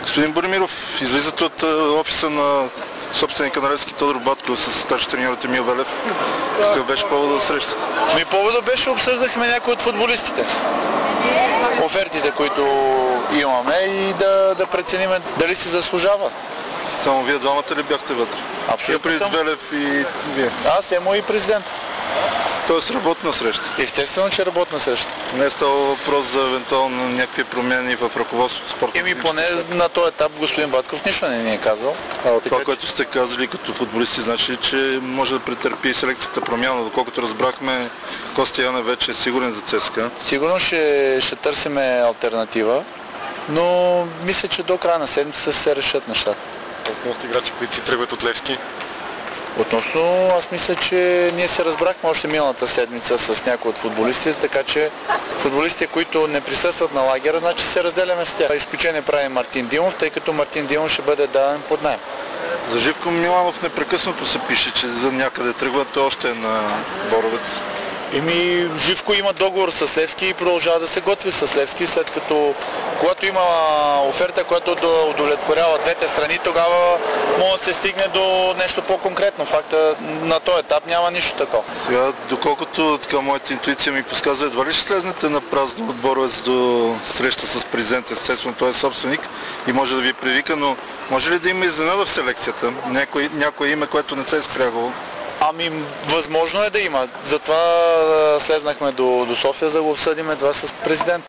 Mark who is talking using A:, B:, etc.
A: Господин Боримиров, излизате от офиса на собственика на Левски Тодор Батков с старши треньорът Емил Велев. Какъв беше повода за среща?
B: Повода беше, обсъждахме някои от футболистите. Офертите, които имаме и да преценим дали си заслужава.
A: Само вие двамата ли бяхте вътре?
B: Абсолютно.
A: Преди Велев и вие?
B: Аз, Емо и президент.
A: Тоест работна среща?
B: Естествено, че работна среща.
A: Не е става въпрос за евентуално някакви промени в ръководството спорта?
B: Поне на този етап господин Батков нищо не ни е казал.
A: Това, което сте казали като футболисти, значи ли, че може да претърпи селекцията промяна? Доколкото разбрахме, Костя Янев вече е сигурен за ЦСКА.
B: Сигурно ще търсиме алтернатива, но мисля, че до края на седмицата ще се решат нещата.
C: Относно играчи, които си тръгват от Левски?
B: Относно, аз мисля, че ние се разбрахме още миналата седмица с някои от футболистите, така че футболистите, които не присъстват на лагера, значи се разделяме с тях. Изключение прави Мартин Димов, тъй като Мартин Димов ще бъде даден под наем.
A: За Живко Миланов непрекъснато се пише, че за някъде тръгва, той още е на Боровец.
B: Живко има договор с Левски и продължава да се готви с Левски, след като когато има оферта, която да удовлетворява двете страни, тогава може да се стигне до нещо по-конкретно. Факта на този етап няма нищо такова.
A: Сега, доколкото така моята интуиция ми подсказва, едва ли ще слезнете на празно от Боровец до среща с президента, естествено той е собственик и може да ви привика, но може ли да има изненада в селекцията? Някое име, което не се е спрягало?
B: Възможно е да има. Затова слезнахме до София, за да го обсъдим едва с президент.